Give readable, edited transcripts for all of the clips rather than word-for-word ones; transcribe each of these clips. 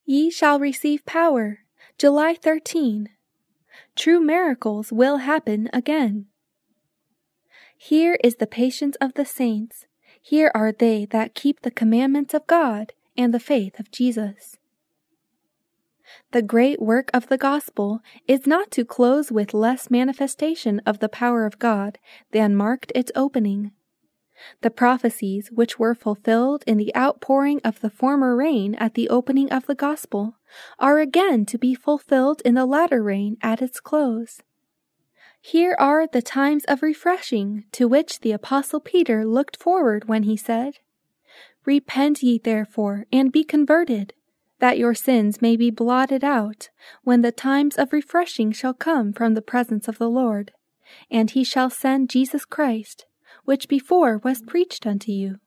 Ye shall receive power, July 13. True miracles will happen again. Here is the patience of the saints. Here are they that keep the commandments of God and the faith of Jesus. The great work of the gospel is not to close with less manifestation of the power of God than marked its opening. The prophecies which were fulfilled in the outpouring of the former rain at the opening of the gospel are again to be fulfilled in the latter rain at its close. Here are the times of refreshing to which the Apostle Peter looked forward when he said, "Repent ye therefore, and be converted, that your sins may be blotted out, when the times of refreshing shall come from the presence of the Lord, and he shall send Jesus Christ, which before was preached unto you."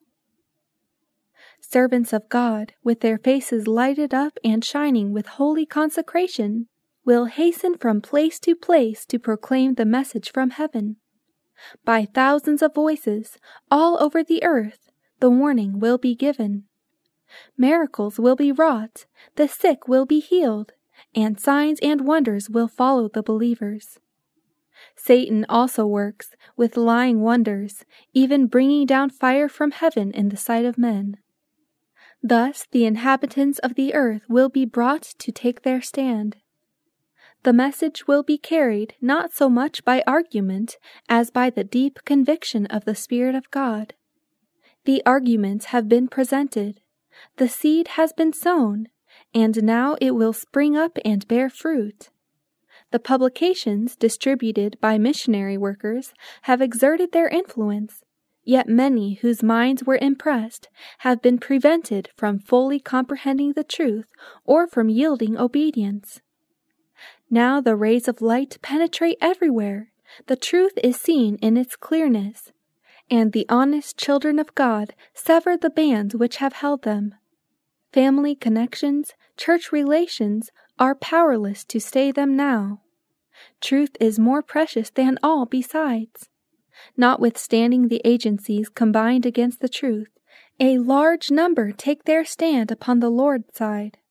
Servants of God, with their faces lighted up and shining with holy consecration, will hasten from place to place to proclaim the message from heaven. By thousands of voices, all over the earth, the warning will be given. Miracles will be wrought, the sick will be healed, and signs and wonders will follow the believers. Satan also works with lying wonders, even bringing down fire from heaven in the sight of men. Thus the inhabitants of the earth will be brought to take their stand. The message will be carried not so much by argument as by the deep conviction of the Spirit of God. The arguments have been presented, the seed has been sown, and now it will spring up and bear fruit. The publications distributed by missionary workers have exerted their influence, yet many whose minds were impressed have been prevented from fully comprehending the truth or from yielding obedience. Now the rays of light penetrate everywhere, the truth is seen in its clearness, and the honest children of God sever the bands which have held them. Family connections, church relations are powerless to stay them now. Truth is more precious than all besides. Notwithstanding the agencies combined against the truth, a large number take their stand upon the Lord's side.